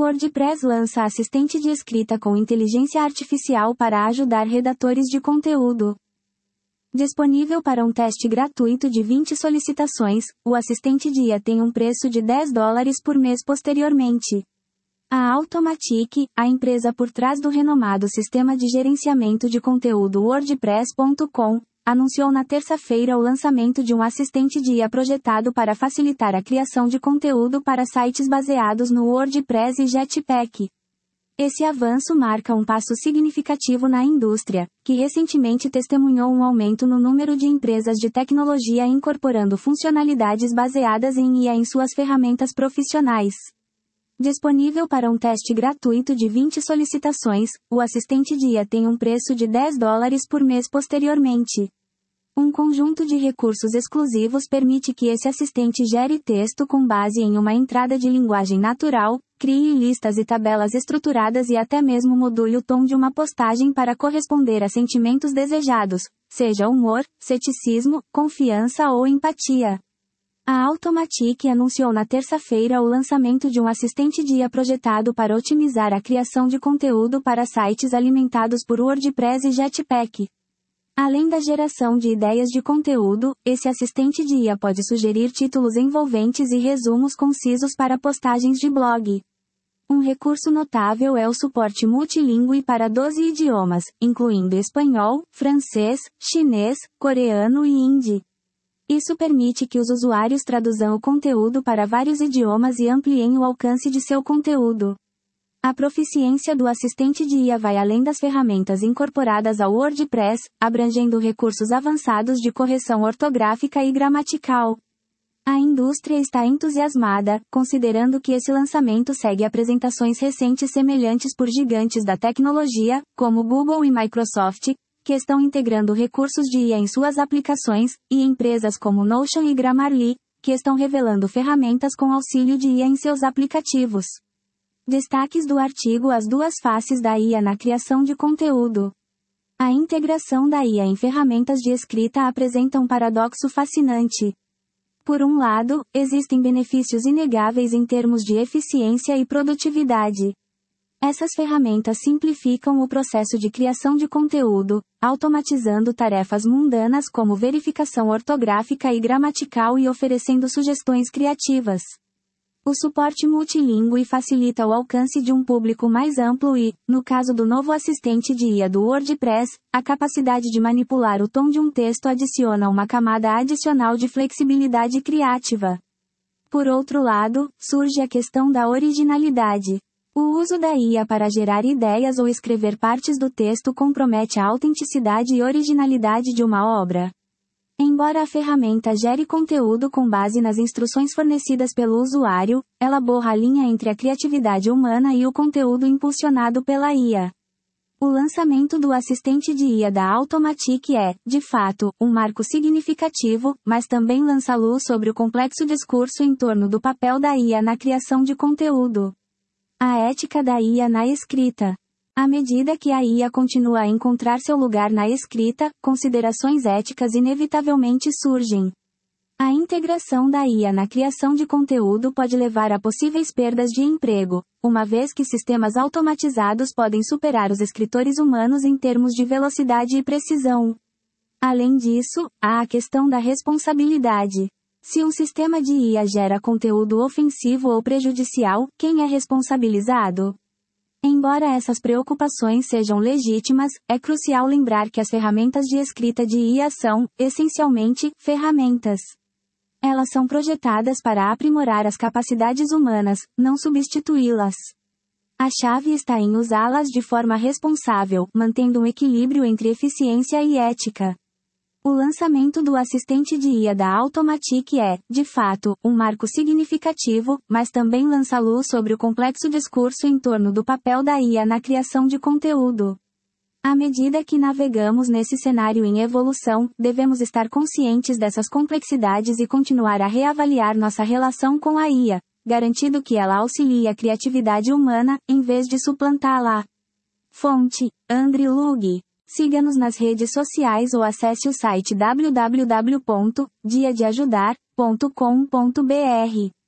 WordPress lança assistente de escrita com inteligência artificial para ajudar redatores de conteúdo. Disponível para um teste gratuito de 20 solicitações, o assistente de IA tem um preço de $10 por mês posteriormente. A Automatic, a empresa por trás do renomado sistema de gerenciamento de conteúdo WordPress.com, anunciou na terça-feira o lançamento de um assistente de IA projetado para facilitar a criação de conteúdo para sites baseados no WordPress e Jetpack. Esse avanço marca um passo significativo na indústria, que recentemente testemunhou um aumento no número de empresas de tecnologia incorporando funcionalidades baseadas em IA em suas ferramentas profissionais. Disponível para um teste gratuito de 20 solicitações, o assistente de IA tem um preço de $10 por mês posteriormente. Um conjunto de recursos exclusivos permite que esse assistente gere texto com base em uma entrada de linguagem natural, crie listas e tabelas estruturadas e até mesmo module o tom de uma postagem para corresponder a sentimentos desejados, seja humor, ceticismo, confiança ou empatia. A Automatic anunciou na terça-feira o lançamento de um assistente de IA projetado para otimizar a criação de conteúdo para sites alimentados por WordPress e Jetpack. Além da geração de ideias de conteúdo, esse assistente de IA pode sugerir títulos envolventes e resumos concisos para postagens de blog. Um recurso notável é o suporte multilingüe para 12 idiomas, incluindo espanhol, francês, chinês, coreano e hindi. Isso permite que os usuários traduzam o conteúdo para vários idiomas e ampliem o alcance de seu conteúdo. A proficiência do assistente de IA vai além das ferramentas incorporadas ao WordPress, abrangendo recursos avançados de correção ortográfica e gramatical. A indústria está entusiasmada, considerando que esse lançamento segue apresentações recentes semelhantes por gigantes da tecnologia, como Google e Microsoft, que estão integrando recursos de IA em suas aplicações, e empresas como Notion e Grammarly, que estão revelando ferramentas com auxílio de IA em seus aplicativos. Destaques do artigo: As duas faces da IA na criação de conteúdo. A integração da IA em ferramentas de escrita apresenta um paradoxo fascinante. Por um lado, existem benefícios inegáveis em termos de eficiência e produtividade. Essas ferramentas simplificam o processo de criação de conteúdo, automatizando tarefas mundanas como verificação ortográfica e gramatical e oferecendo sugestões criativas. O suporte multilingüe facilita o alcance de um público mais amplo e, no caso do novo assistente de IA do WordPress, a capacidade de manipular o tom de um texto adiciona uma camada adicional de flexibilidade criativa. Por outro lado, surge a questão da originalidade. O uso da IA para gerar ideias ou escrever partes do texto compromete a autenticidade e originalidade de uma obra. Embora a ferramenta gere conteúdo com base nas instruções fornecidas pelo usuário, ela borra a linha entre a criatividade humana e o conteúdo impulsionado pela IA. O lançamento do assistente de IA da Automatic é, de fato, um marco significativo, mas também lança luz sobre o complexo discurso em torno do papel da IA na criação de conteúdo. A ética da IA na escrita. À medida que a IA continua a encontrar seu lugar na escrita, considerações éticas inevitavelmente surgem. A integração da IA na criação de conteúdo pode levar a possíveis perdas de emprego, uma vez que sistemas automatizados podem superar os escritores humanos em termos de velocidade e precisão. Além disso, há a questão da responsabilidade. Se um sistema de IA gera conteúdo ofensivo ou prejudicial, quem é responsabilizado? Embora essas preocupações sejam legítimas, é crucial lembrar que as ferramentas de escrita de IA são, essencialmente, ferramentas. Elas são projetadas para aprimorar as capacidades humanas, não substituí-las. A chave está em usá-las de forma responsável, mantendo um equilíbrio entre eficiência e ética. O lançamento do assistente de IA da Automatic é, de fato, um marco significativo, mas também lança luz sobre o complexo discurso em torno do papel da IA na criação de conteúdo. À medida que navegamos nesse cenário em evolução, devemos estar conscientes dessas complexidades e continuar a reavaliar nossa relação com a IA, garantindo que ela auxilie a criatividade humana, em vez de suplantá-la. Fonte: Andrew Lug. Siga-nos nas redes sociais ou acesse o site www.diadeajudar.com.br.